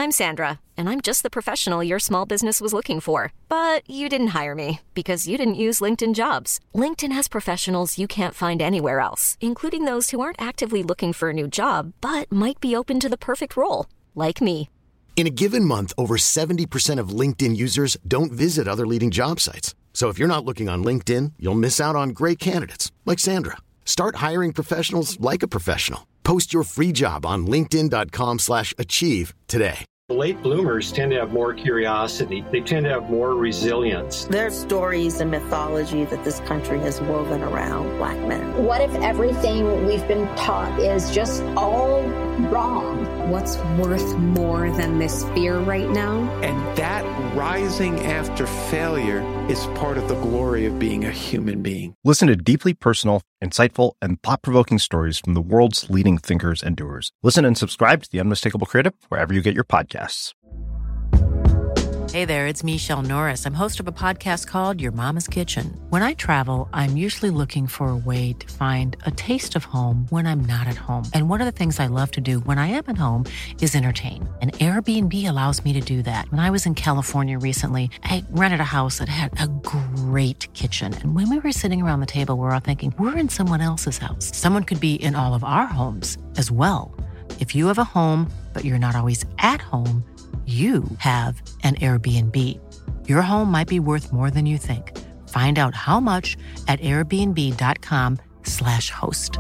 I'm Sandra, and I'm just the professional your small business was looking for. But you didn't hire me because you didn't use LinkedIn Jobs. LinkedIn has professionals you can't find anywhere else, including those who aren't actively looking for a new job, but might be open to the perfect role, like me. In a given month, over 70% of LinkedIn users don't visit other leading job sites. So if you're not looking on LinkedIn, you'll miss out on great candidates like Sandra. Start hiring professionals like a professional. Post your free job on linkedin.com/achieve today. Late bloomers tend to have more curiosity. They tend to have more resilience. There's stories and mythology that this country has woven around Black men. What if everything we've been taught is just all wrong? What's worth more than this fear right now? And that rising after failure is part of the glory of being a human being. Listen to deeply personal, insightful, and thought-provoking stories from the world's leading thinkers and doers. Listen and subscribe to The Unmistakable Creative wherever you get your podcasts. Hey there, it's Michelle Norris. I'm host of a podcast called Your Mama's Kitchen. When I travel, I'm usually looking for a way to find a taste of home when I'm not at home. And one of the things I love to do when I am at home is entertain. And Airbnb allows me to do that. When I was in California recently, I rented a house that had a great kitchen. And when we were sitting around the table, we're all thinking, we're in someone else's house. Someone could be in all of our homes as well. If you have a home, but you're not always at home, you have an Airbnb. Your home might be worth more than you think. Find out how much at airbnb.com/host.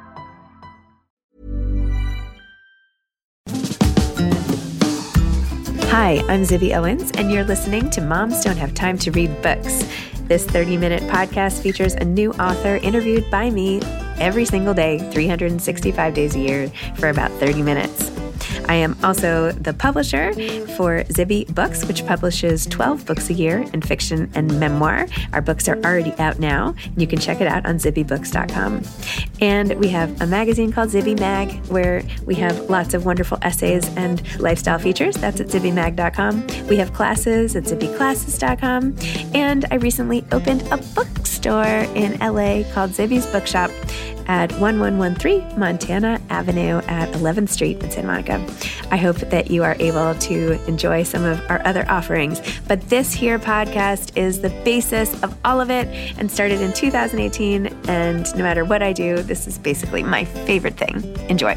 Hi, I'm Zibby Owens, and you're listening to Moms Don't Have Time to Read Books. This 30-minute podcast features a new author interviewed by me every single day, 365 days a year, for about 30 minutes. I am also the publisher for Zibby Books, which publishes 12 books a year in fiction and memoir. Our books are already out now. You can check it out on zibbybooks.com. And we have a magazine called Zibby Mag, where we have lots of wonderful essays and lifestyle features. That's at zibbymag.com. We have classes at zibbyclasses.com. And I recently opened a bookstore in LA called Zibby's Bookshop at 1113 Montana Avenue at 11th Street in Santa Monica. I hope that you are able to enjoy some of our other offerings. But this here podcast is the basis of all of it and started in 2018. And no matter what I do, this is basically my favorite thing. Enjoy.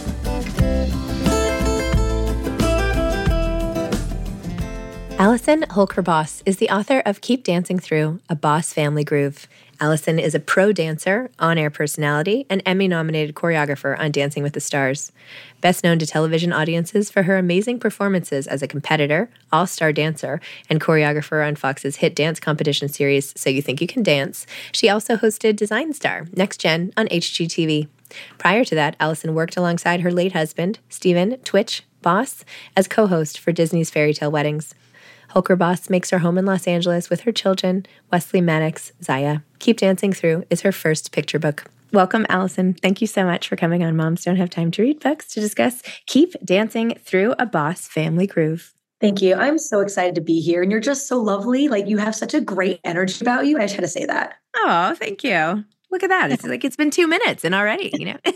Allison Holker-Boss is the author of Keep Dancing Through, A Boss Family Groove. Allison is a pro dancer, on-air personality, and Emmy-nominated choreographer on Dancing with the Stars. Best known to television audiences for her amazing performances as a competitor, all-star dancer, and choreographer on Fox's hit dance competition series So You Think You Can Dance, she also hosted Design Star, Next Gen on HGTV. Prior to that, Allison worked alongside her late husband, Stephen Twitch Boss, as co-host for Disney's Fairy Tale Weddings. Holker-Boss makes her home in Los Angeles with her children, Wesley Maddox, Zaya. Keep Dancing Through is her first picture book. Welcome, Allison. Thank you so much for coming on Moms Don't Have Time to Read Books to discuss Keep Dancing Through, A Boss Family Groove. Thank you. I'm so excited to be here. And you're just so lovely. Like, you have such a great energy about you. I just had to say that. Oh, thank you. Look at that. It's like it's been 2 minutes and already, you know.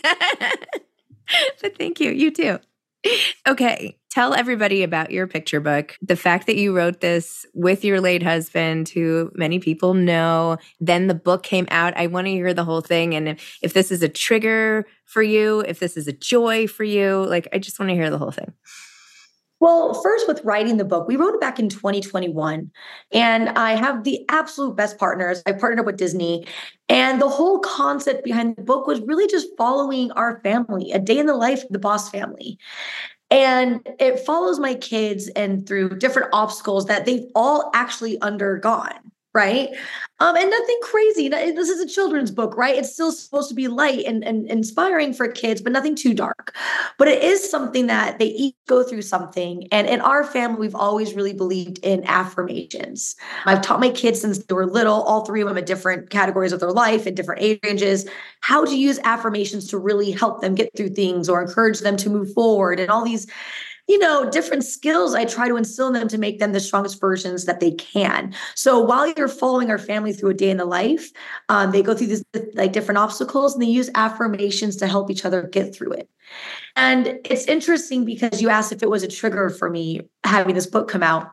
But thank you. You too. Okay. Tell everybody about your picture book. The fact that you wrote this with your late husband, who many people know. Then the book came out. I want to hear the whole thing. And if this is a trigger for you, if this is a joy for you, like, I just want to hear the whole thing. Well, first, with writing the book, we wrote it back in 2021. And I have the absolute best partners. I partnered up with Disney. And the whole concept behind the book was really just following our family, a day in the life of the Boss family. And it follows my kids and through different obstacles that they've all actually undergone, right? And nothing crazy. This is a children's book, right? It's still supposed to be light and inspiring for kids, but nothing too dark. But it is something that they each go through something. And in our family, we've always really believed in affirmations. I've taught my kids since they were little, all three of them at different categories of their life and different age ranges, how to use affirmations to really help them get through things or encourage them to move forward and all these different skills I try to instill in them to make them the strongest versions that they can. So while you're following our family through a day in the life, they go through these like different obstacles, and they use affirmations to help each other get through it. And it's interesting because you asked if it was a trigger for me having this book come out.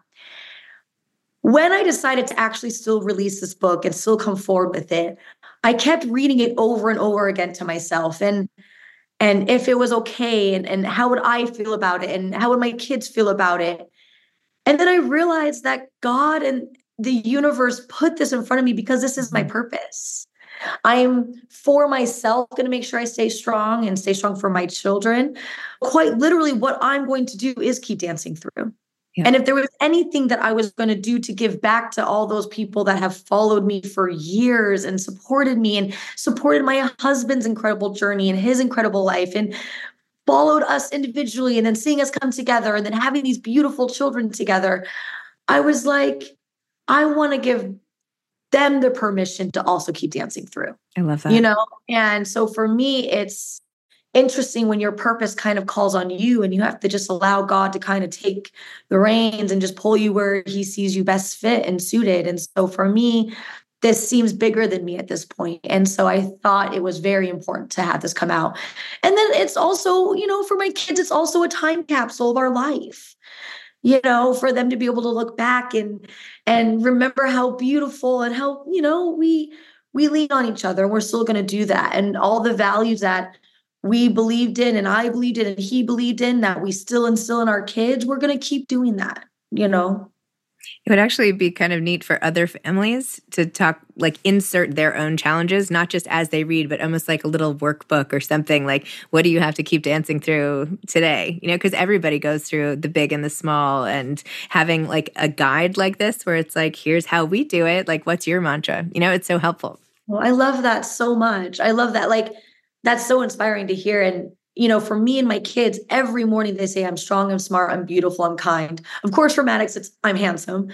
When I decided to actually still release this book and still come forward with it, I kept reading it over and over again to myself. And if it was okay, and how would I feel about it, and how would my kids feel about it? And then I realized that God and the universe put this in front of me because this is my purpose. I'm for myself going to make sure I stay strong and stay strong for my children. Quite literally, what I'm going to do is keep dancing through. Yeah. And if there was anything that I was going to do to give back to all those people that have followed me for years and supported me and supported my husband's incredible journey and his incredible life and followed us individually and then seeing us come together and then having these beautiful children together, I was like, I want to give them the permission to also keep dancing through. I love that. And so for me, it's interesting when your purpose kind of calls on you and you have to just allow God to kind of take the reins and just pull you where he sees you best fit and suited. And so for me, this seems bigger than me at this point. And so I thought it was very important to have this come out. And then it's also, for my kids, it's also a time capsule of our life, for them to be able to look back and remember how beautiful and how, we lean on each other and we're still going to do that. And all the values that we believed in and I believed in and he believed in that we still instill in our kids, we're going to keep doing that, It would actually be kind of neat for other families to talk, like insert their own challenges, not just as they read, but almost like a little workbook or something like, what do you have to keep dancing through today? Because everybody goes through the big and the small, and having like a guide like this where it's like, here's how we do it. Like, what's your mantra? It's so helpful. Well, I love that so much. I love that. Like, that's so inspiring to hear. And, for me and my kids, every morning they say, I'm strong, I'm smart, I'm beautiful, I'm kind. Of course, for Maddox, it's I'm handsome.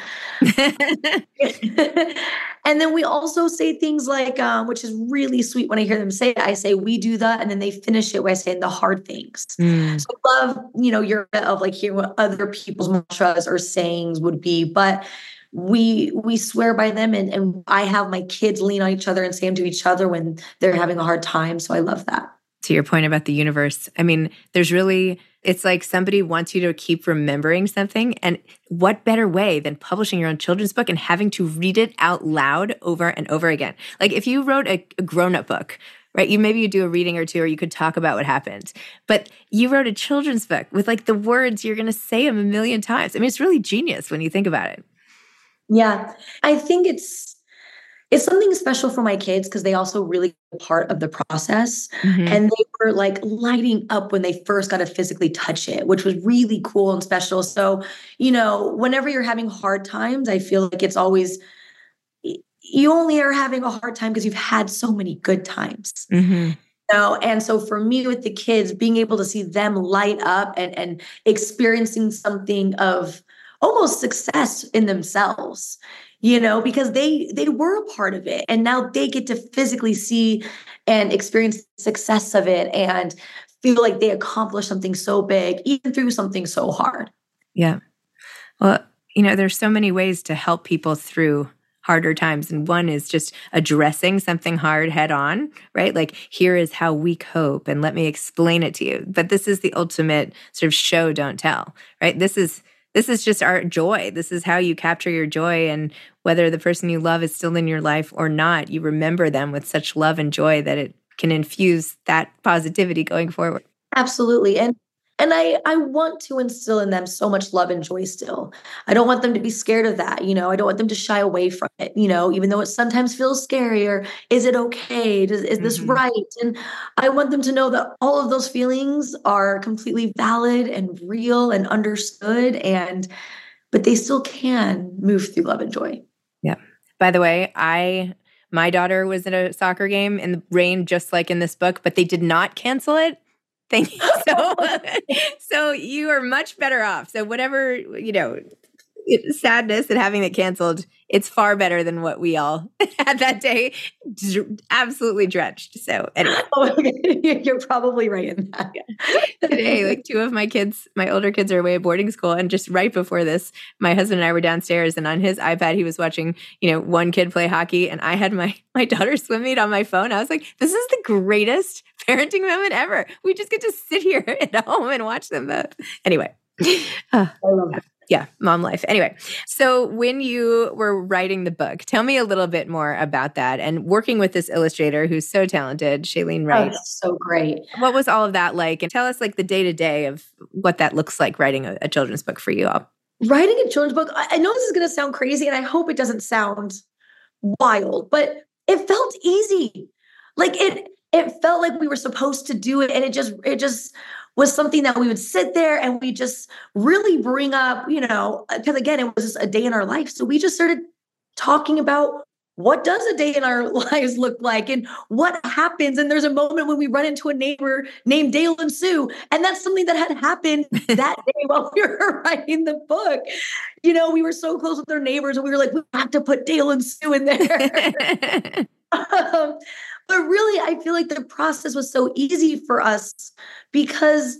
And then we also say things like, which is really sweet when I hear them say it, I say, we do that. And then they finish it by saying the hard things. So I love, your of like hearing what other people's mantras or sayings would be. But we swear by them, and I have my kids lean on each other and say them to each other when they're having a hard time. So I love that. To your point about the universe, I mean, it's like somebody wants you to keep remembering something. And what better way than publishing your own children's book and having to read it out loud over and over again? Like if you wrote a grown-up book, right? You do a reading or two, or you could talk about what happened. But you wrote a children's book with like the words, you're going to say them a million times. I mean, it's really genius when you think about it. Yeah, I think it's something special for my kids because they also really part of the process. Mm-hmm. And they were like lighting up when they first got to physically touch it, which was really cool and special. So, whenever you're having hard times, I feel like it's always, you only are having a hard time because you've had so many good times. Mm-hmm. And so for me with the kids, being able to see them light up and experiencing something of almost success in themselves, because they were a part of it. And now they get to physically see and experience the success of it and feel like they accomplished something so big, even through something so hard. Yeah. Well, there's so many ways to help people through harder times. And one is just addressing something hard head on, right? Like, here is how we cope and let me explain it to you. But this is the ultimate sort of show, don't tell, right? This is just our joy. This is how you capture your joy. And whether the person you love is still in your life or not, you remember them with such love and joy that it can infuse that positivity going forward. Absolutely. And I want to instill in them so much love and joy still. I don't want them to be scared of that. I don't want them to shy away from it, even though it sometimes feels scary, or is it okay? Is this right? And I want them to know that all of those feelings are completely valid and real and understood, but they still can move through love and joy. Yeah. By the way, my daughter was in a soccer game in the rain, just like in this book, but they did not cancel it. Thank you. So you are much better off. So whatever, sadness and having it canceled, it's far better than what we all had that day, absolutely drenched. So anyway. You're probably right in that. Today, like two of my kids, my older kids are away at boarding school. And just right before this, my husband and I were downstairs, and on his iPad, he was watching, one kid play hockey, and I had my daughter swim meet on my phone. I was like, this is the greatest parenting moment ever. We just get to sit here at home and watch them both. Anyway. I love it. Yeah, mom life. Anyway, so when you were writing the book, tell me a little bit more about that and working with this illustrator who's so talented, Shailene Wright. Oh, so great. What was all of that like? And tell us like the day-to-day of what that looks like writing a children's book for you all. Writing a children's book, I know this is going to sound crazy, and I hope it doesn't sound wild, but it felt easy. Like it felt like we were supposed to do it, and it just was something that we would sit there and we just really bring up, because again, it was just a day in our life. So we just started talking about what does a day in our lives look like and what happens. And there's a moment when we run into a neighbor named Dale and Sue. And that's something that had happened that day while we were writing the book. We were so close with our neighbors, and we were like, we have to put Dale and Sue in there. But really, I feel like the process was so easy for us because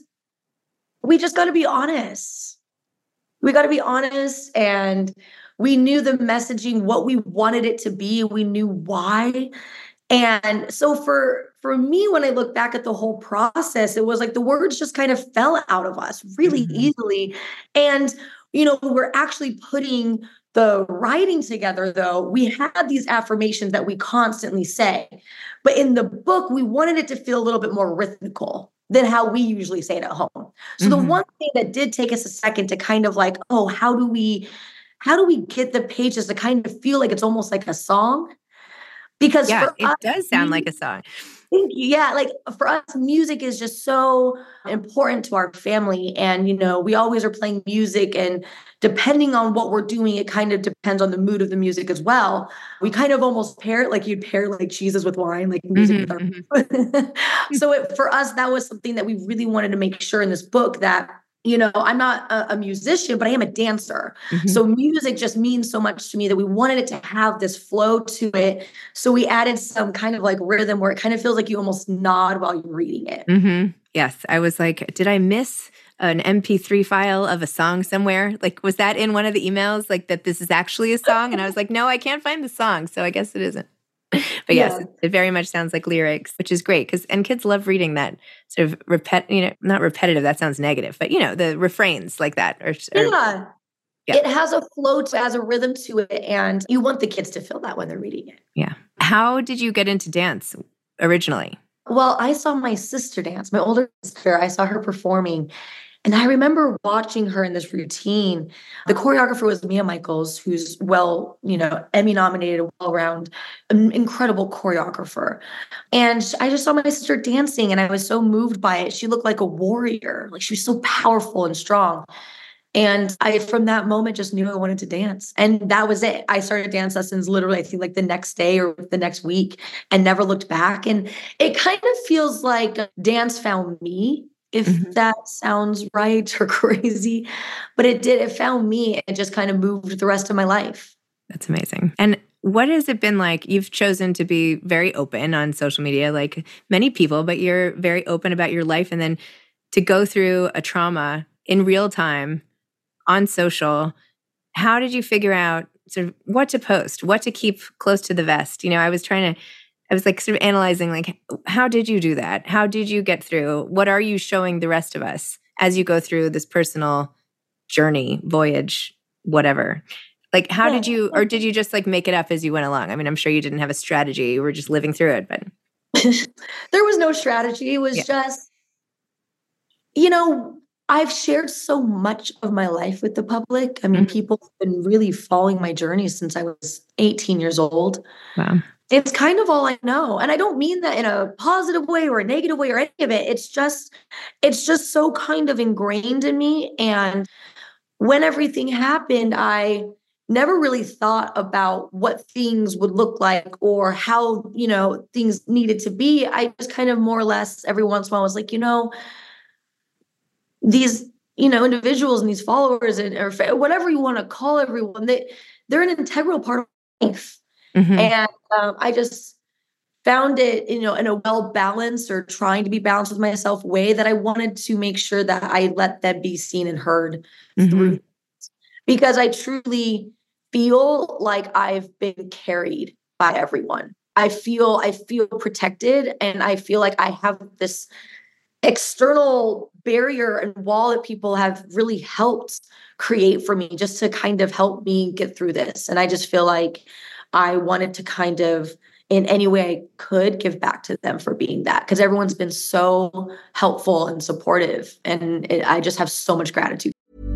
we just got to be honest. We got to be honest, and we knew the messaging, what we wanted it to be. We knew why. And so for me, when I look back at the whole process, it was like the words just kind of fell out of us really easily. And, we're actually putting the writing together, though, we had these affirmations that we constantly say. But in the book, we wanted it to feel a little bit more rhythmical than how we usually say it at home. So the one thing that did take us a second to kind of like, how do we get the pages to kind of feel like it's almost like a song? Because it does sound like a song. Yeah, like for us, music is just so important to our family. And, we always are playing music, and depending on what we're doing, it kind of depends on the mood of the music as well. We kind of almost pair it like you'd pair like cheeses with wine, like music with our So for us, that was something that we really wanted to make sure in this book that, I'm not a musician, but I am a dancer. So music just means so much to me that we wanted it to have this flow to it. So we added some kind of like rhythm where it kind of feels like you almost nod while you're reading it. Yes. I was like, did I miss an MP3 file of a song somewhere? Like, was that in one of the emails, like that this is actually a song? And I was like, no, I can't find the song. So I guess it isn't. But yes, it very much sounds like lyrics, which is great and kids love reading that sort of not repetitive. That sounds negative, but the refrains like that. It has a flow, has a rhythm to it, and you want the kids to feel that when they're reading it. Yeah. How did you get into dance originally? Well, I saw my sister dance, my older sister. I saw her performing. And I remember watching her in this routine. The choreographer was Mia Michaels, who's Emmy nominated, well-round, incredible choreographer. And I just saw my sister dancing, and I was so moved by it. She looked like a warrior. Like, she was so powerful and strong. And I, from that moment, just knew I wanted to dance. And that was it. I started dance lessons literally, I think, like the next day or the next week, and never looked back. And it kind of feels like dance found me, if that sounds right or crazy, but it did. It found me and just kind of moved the rest of my life. That's amazing. And what has it been like? You've chosen to be very open on social media, like many people, but you're very open about your life. And then to go through a trauma in real time on social, how did you figure out sort of what to post, what to keep close to the vest? I was like sort of analyzing, like, how did you do that? How did you get through? What are you showing the rest of us as you go through this personal journey, voyage, whatever? Like, how did you, or did you just like make it up as you went along? I mean, I'm sure you didn't have a strategy. You were just living through it, but. There was no strategy. It was just, I've shared so much of my life with the public. I mean, people have been really following my journey since I was 18 years old. Wow. It's kind of all I know. And I don't mean that in a positive way or a negative way or any of it. It's just so kind of ingrained in me. And when everything happened, I never really thought about what things would look like or how, things needed to be. I just kind of more or less every once in a while was like, these, individuals and these followers or whatever you want to call everyone, they're an integral part of life. Mm-hmm. And I just found it, in a well-balanced or trying to be balanced with myself way that I wanted to make sure that I let them be seen and heard through. Because I truly feel like I've been carried by everyone. I feel protected, and I feel like I have this external barrier and wall that people have really helped create for me just to kind of help me get through this. And I just feel like I wanted to kind of, in any way I could, give back to them for being that, because everyone's been so helpful and supportive. And I just have so much gratitude.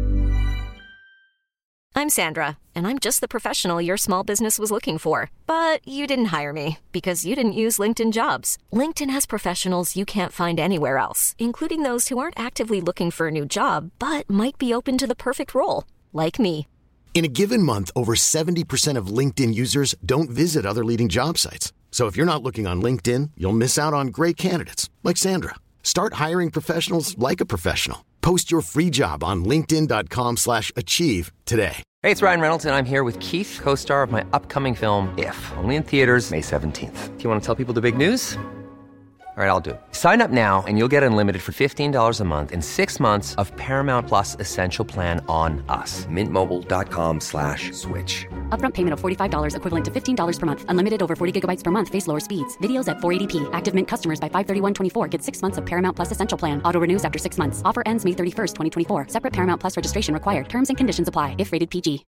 I'm Sandra, and I'm just the professional your small business was looking for. But you didn't hire me because you didn't use LinkedIn Jobs. LinkedIn has professionals you can't find anywhere else, including those who aren't actively looking for a new job, but might be open to the perfect role, like me. In a given month, over 70% of LinkedIn users don't visit other leading job sites. So if you're not looking on LinkedIn, you'll miss out on great candidates like Sandra. Start hiring professionals like a professional. Post your free job on linkedin.com/achieve today. Hey, it's Ryan Reynolds, and I'm here with Keith, co-star of my upcoming film, If, only in theaters May 17th. Do you want to tell people the big news? All right, I'll do it. Sign up now and you'll get unlimited for $15 a month and 6 months of Paramount Plus Essential Plan on us. MintMobile.com/switch. Upfront payment of $45 equivalent to $15 per month. Unlimited over 40 gigabytes per month. Face lower speeds. Videos at 480p. Active Mint customers by 531.24 get 6 months of Paramount Plus Essential Plan. Auto renews after 6 months. Offer ends May 31st, 2024. Separate Paramount Plus registration required. Terms and conditions apply if rated PG.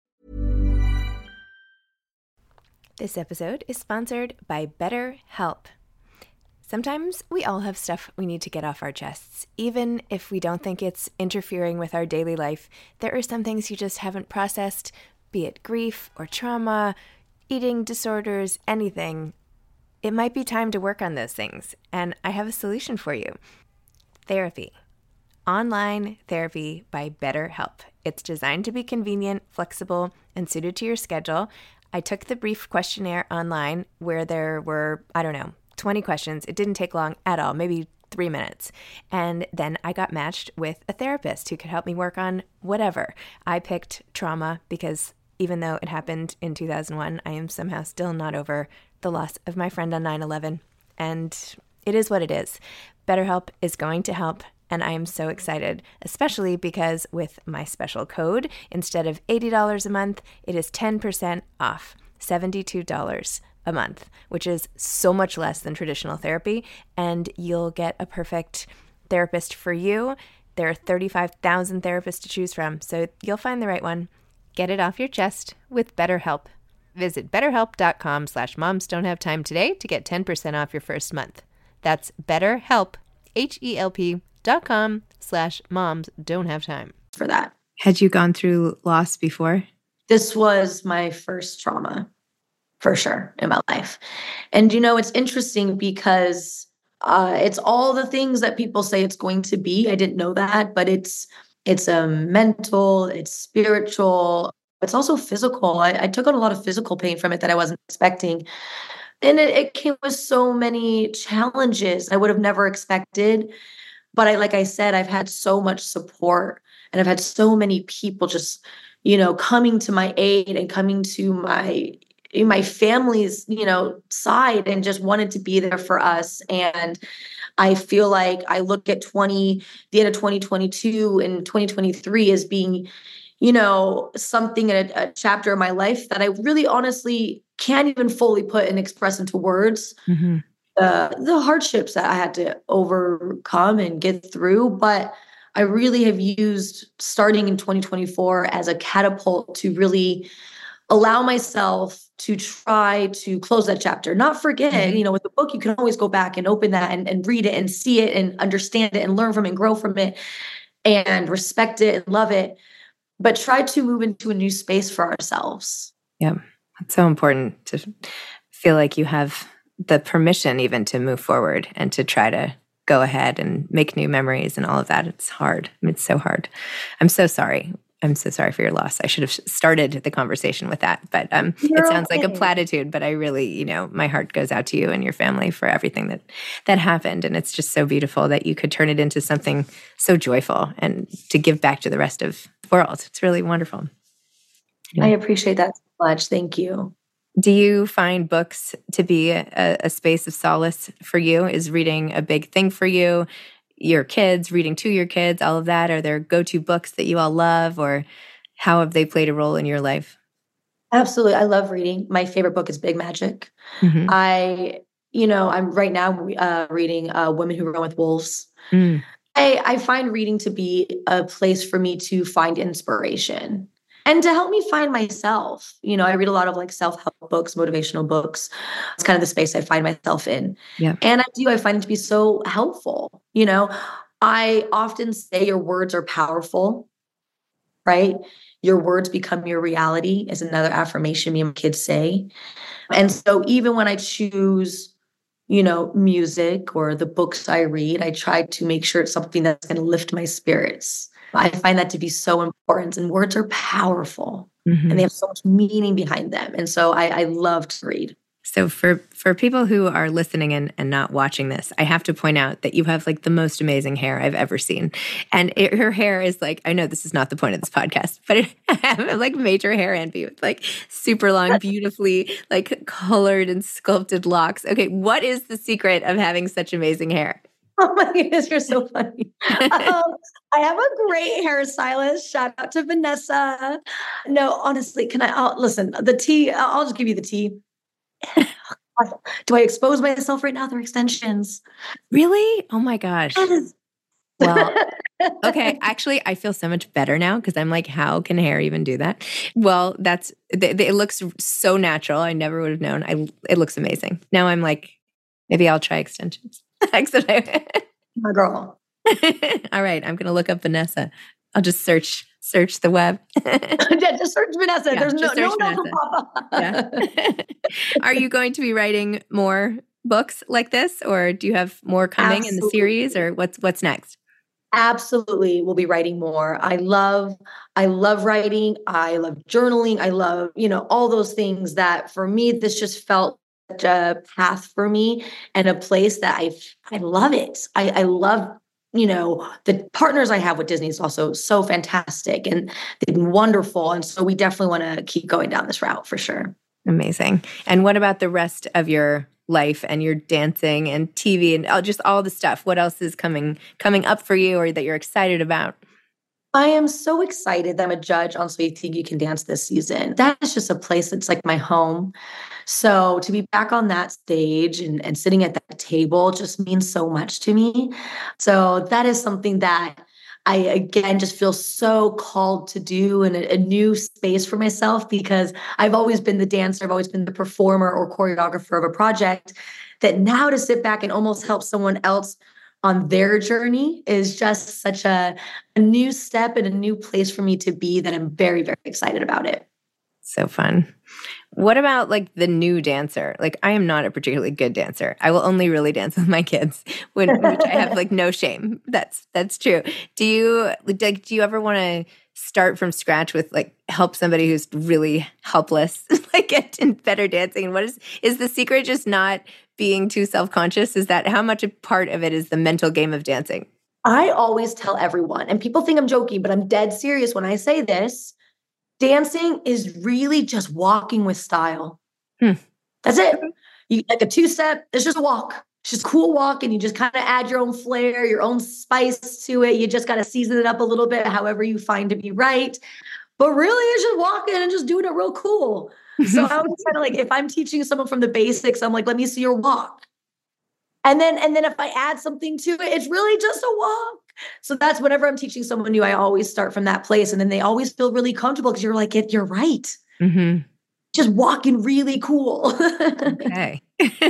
This episode is sponsored by BetterHelp. Sometimes we all have stuff we need to get off our chests. Even if we don't think it's interfering with our daily life, there are some things you just haven't processed, be it grief or trauma, eating disorders, anything. It might be time to work on those things, and I have a solution for you. Therapy. Online therapy by BetterHelp. It's designed to be convenient, flexible, and suited to your schedule. I took the brief questionnaire online where there were, 20 questions. It didn't take long at all, maybe 3 minutes. And then I got matched with a therapist who could help me work on whatever. I picked trauma because even though it happened in 2001, I am somehow still not over the loss of my friend on 9/11. And it is what it is. BetterHelp is going to help, and I am so excited, especially because with my special code, instead of $80 a month, it is 10% off, $72 a month, which is so much less than traditional therapy, and you'll get a perfect therapist for you. There are 35,000 therapists to choose from, so you'll find the right one. Get it off your chest with BetterHelp. Visit BetterHelp.com/momsdon'thavetime today to get 10% off your first month. That's BetterHelp, HELP.com/momsdon'thavetime. For that. Had you gone through loss before? This was my first trauma, for sure, in my life. And, it's interesting because it's all the things that people say it's going to be. I didn't know that, but it's mental, it's spiritual, it's also physical. I took on a lot of physical pain from it that I wasn't expecting. And it came with so many challenges I would have never expected. But like I said, I've had so much support, and I've had so many people just, coming to my aid and coming to my family's, side, and just wanted to be there for us. And I feel like I look at the end of 2022 and 2023 as being, something in a chapter of my life that I really honestly can't even fully put and express into words. Mm-hmm. The hardships that I had to overcome and get through. But I really have used starting in 2024 as a catapult to really allow myself to try to close that chapter, not forget, with the book, you can always go back and open that and read it and see it and understand it and learn from it and grow from it and respect it and love it, but try to move into a new space for ourselves. Yeah. It's so important to feel like you have the permission even to move forward and to try to go ahead and make new memories and all of that. It's hard. It's so hard. I'm so sorry. I'm so sorry for your loss. I should have started the conversation with that, but it sounds like a platitude, but I really, my heart goes out to you and your family for everything that happened. And it's just so beautiful that you could turn it into something so joyful and to give back to the rest of the world. It's really wonderful. I appreciate that so much. Thank you. Do you find books to be a space of solace for you? Is reading a big thing for you? Your kids, reading to your kids, all of that? Are there go-to books that you all love, or how have they played a role in your life? Absolutely. I love reading. My favorite book is Big Magic. Mm-hmm. I'm right now reading Women Who Run with Wolves. Mm. I find reading to be a place for me to find inspiration and to help me find myself. I read a lot of like self-help books, motivational books. It's kind of the space I find myself in. Yeah. And I find it to be so helpful. I often say your words are powerful, right? Your words become your reality is another affirmation me and my kids say. And so even when I choose, music or the books I read, I try to make sure it's something that's going to lift my spirits. I find that to be so important, and words are powerful, mm-hmm. and they have so much meaning behind them. And so I love to read. So for people who are listening and not watching this, I have to point out that you have like the most amazing hair I've ever seen. And her hair is like, I know this is not the point of this podcast, but I have like major hair envy with like super long, beautifully like colored and sculpted locks. Okay, what is the secret of having such amazing hair? Oh my goodness, you're so funny. I have a great hairstylist. Shout out to Vanessa. No, honestly, listen, the tea, I'll just give you the tea. Do I expose myself right now? They're extensions. Really? Oh my gosh. Yes. Well, okay. Actually, I feel so much better now because I'm like, how can hair even do that? Well, it looks so natural. I never would have known. It looks amazing. Now I'm like, maybe I'll try extensions. My girl. All right. I'm going to look up Vanessa. I'll just search the web. Yeah, just search Vanessa. Yeah, there's no Vanessa. one will pop up. Yeah. Are you going to be writing more books like this, or do you have more coming in the series, or what's next? Absolutely. We'll be writing more. I love writing. I love journaling. I love, all those things that for me, this just felt such a path for me and a place that I love it. I love, the partners I have with Disney is also so fantastic and they've been wonderful. And so we definitely want to keep going down this route for sure. Amazing. And what about the rest of your life and your dancing and TV and just all the stuff? What else is coming up for you or that you're excited about? I am so excited that I'm a judge on So You Think You Can Dance this season. That is just a place that's like my home. So to be back on that stage and sitting at that table just means so much to me. So that is something that I, again, just feel so called to do in a new space for myself because I've always been the dancer. I've always been the performer or choreographer of a project that now to sit back and almost help someone else on their journey is just such a new step and a new place for me to be that I'm very, very excited about it. So fun. What about like the new dancer? Like I am not a particularly good dancer. I will only really dance with my kids, which I have like no shame. That's true. Do you ever want to start from scratch with like help somebody who's really helpless, like get in better dancing? And is the secret just not being too self-conscious? Is that how much a part of it is the mental game of dancing? I always tell everyone, and people think I'm joking, but I'm dead serious when I say this. Dancing is really just walking with style. That's it. You like a two-step, it's just a walk. It's just a cool walk, and you just kind of add your own flair, your own spice to it. You just got to season it up a little bit, however you find to be right. But really, it's just walking and just doing it real cool. So I was kind of like, if I'm teaching someone from the basics, I'm like, let me see your walk. And then if I add something to it, it's really just a walk. So that's whenever I'm teaching someone new, I always start from that place. And then they always feel really comfortable because you're like, you're right. Mm-hmm. Just walking really cool. Okay.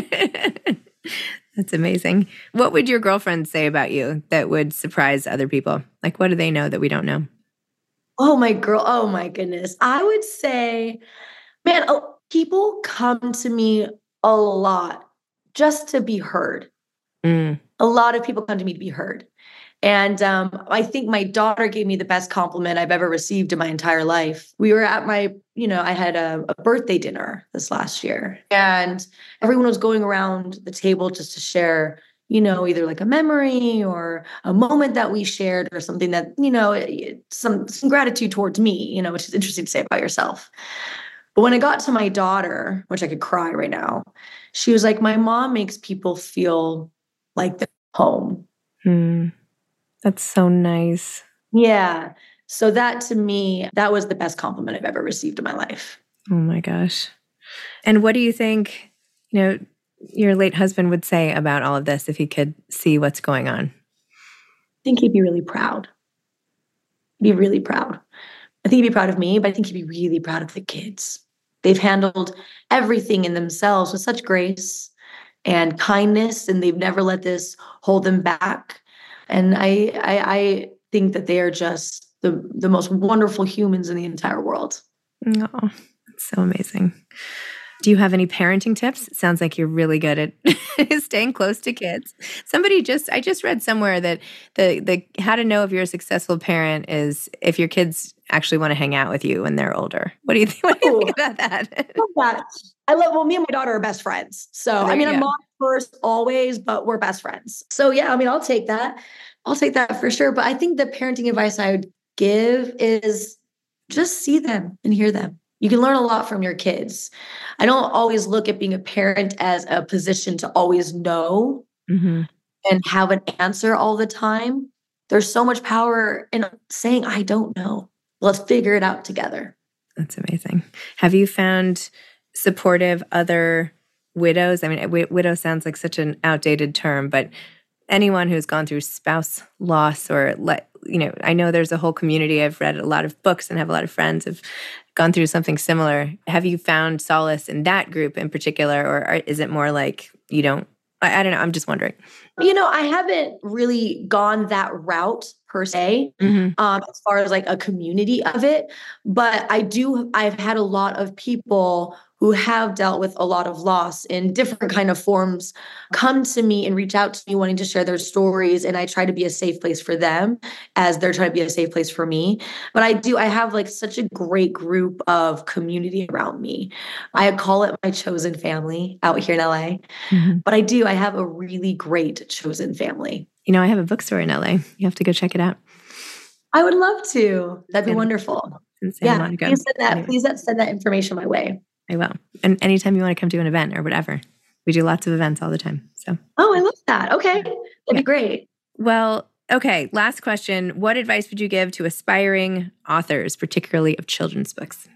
That's amazing. What would your girlfriends say about you that would surprise other people? Like, what do they know that we don't know? Oh my goodness. I would say, man, people come to me a lot just to be heard. A lot of people come to me to be heard. And I think my daughter gave me the best compliment I've ever received in my entire life. We were at I had a birthday dinner this last year, and everyone was going around the table just to share, either like a memory or a moment that we shared or something that, some gratitude towards me, which is interesting to say about yourself. But when I got to my daughter, which I could cry right now, she was like, my mom makes people feel like they're home. That's so nice. Yeah. So that to me, that was the best compliment I've ever received in my life. Oh my gosh. And what do you think, your late husband would say about all of this if he could see what's going on? I think he'd be really proud. He'd be really proud. I think he'd be proud of me, but I think he'd be really proud of the kids. They've handled everything in themselves with such grace and kindness, and they've never let this hold them back. And I think that they are just the most wonderful humans in the entire world. Oh, that's so amazing. Do you have any parenting tips? It sounds like you're really good at staying close to kids. I just read somewhere that the how to know if you're a successful parent is if your kids actually want to hang out with you when they're older. What do you think about that? Me and my daughter are best friends. So, I'm mom first always, but we're best friends. So yeah, I'll take that. I'll take that for sure. But I think the parenting advice I would give is just see them and hear them. You can learn a lot from your kids. I don't always look at being a parent as a position to always know and have an answer all the time. There's so much power in saying, I don't know. Let's figure it out together. That's amazing. Have you found supportive other widows? I mean, widow sounds like such an outdated term, but anyone who's gone through spouse loss or, I know there's a whole community. I've read a lot of books and have a lot of friends who've gone through something similar. Have you found solace in that group in particular, or is it more like you don't? I don't know. I'm just wondering. I haven't really gone that route per se, as far as like a community of it. But I've had a lot of people who have dealt with a lot of loss in different kind of forms come to me and reach out to me wanting to share their stories. And I try to be a safe place for them as they're trying to be a safe place for me. But I have like such a great group of community around me. I call it my chosen family out here in LA. But I have a really great chosen family. I have a bookstore in LA. You have to go check it out. I would love to. That'd be wonderful. Yeah, please send that information my way. I will. And anytime you want to come to an event or whatever, we do lots of events all the time. So. Oh, I love that. Okay. That'd be great. Well, okay. Last question. What advice would you give to aspiring authors, particularly of children's books?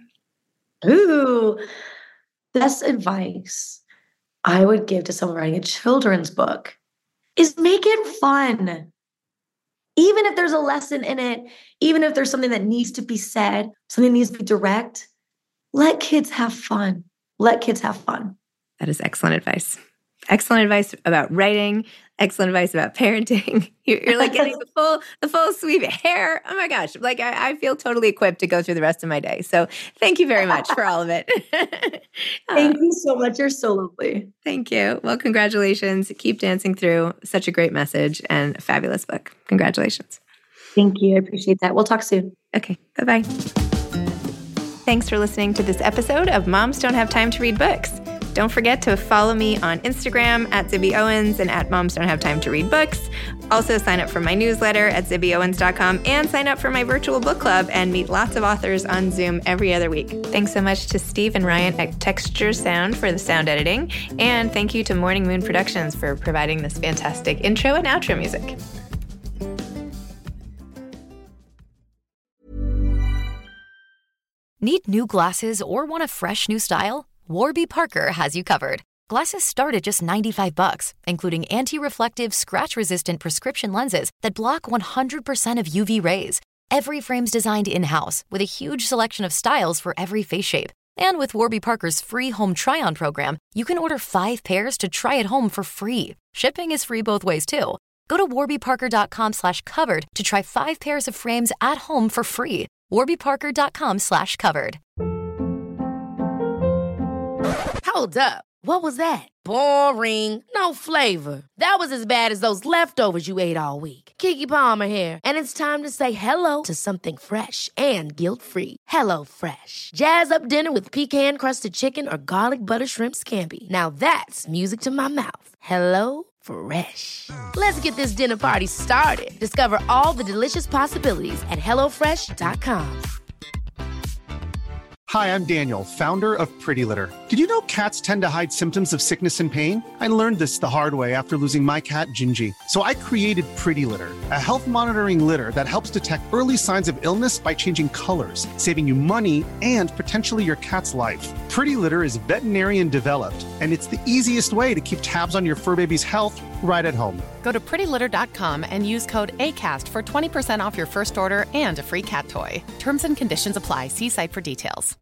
Ooh, best advice I would give to someone writing a children's book is make it fun. Even if there's a lesson in it, even if there's something that needs to be said, something needs to be direct, let kids have fun. Let kids have fun. That is excellent advice. Excellent advice about writing. Excellent advice about parenting. You're like getting the full sweep. Hair. Oh my gosh. Like I feel totally equipped to go through the rest of my day. So thank you very much for all of it. Thank you so much. You're so lovely. Thank you. Well, congratulations. Keep dancing through. Such a great message and a fabulous book. Congratulations. Thank you. I appreciate that. We'll talk soon. Okay. Bye-bye. Thanks for listening to this episode of Moms Don't Have Time to Read Books. Don't forget to follow me on Instagram at Zibby Owens and at Moms Don't Have Time to Read Books. Also sign up for my newsletter at zibbyowens.com and sign up for my virtual book club and meet lots of authors on Zoom every other week. Thanks so much to Steve and Ryan at Texture Sound for the sound editing. And thank you to Morning Moon Productions for providing this fantastic intro and outro music. Need new glasses or want a fresh new style? Warby Parker has you covered. Glasses start at just $95, including anti-reflective, scratch-resistant prescription lenses that block 100% of UV rays. Every frame's designed in-house with a huge selection of styles for every face shape. And with Warby Parker's free home try-on program, you can order 5 pairs to try at home for free. Shipping is free both ways, too. Go to warbyparker.com/covered to try 5 pairs of frames at home for free. warbyparker.com/covered. Hold up. What was that? Boring. No flavor. That was as bad as those leftovers you ate all week. Keke Palmer here, and it's time to say hello to something fresh and guilt-free. HelloFresh. Jazz up dinner with pecan-crusted chicken or garlic butter shrimp scampi. Now that's music to my mouth. HelloFresh. Let's get this dinner party started. Discover all the delicious possibilities at HelloFresh.com. Hi, I'm Daniel, founder of Pretty Litter. Did you know cats tend to hide symptoms of sickness and pain? I learned this the hard way after losing my cat, Gingy. So I created Pretty Litter, a health monitoring litter that helps detect early signs of illness by changing colors, saving you money and potentially your cat's life. Pretty Litter is veterinarian developed, and it's the easiest way to keep tabs on your fur baby's health right at home. Go to prettylitter.com and use code ACAST for 20% off your first order and a free cat toy. Terms and conditions apply. See site for details.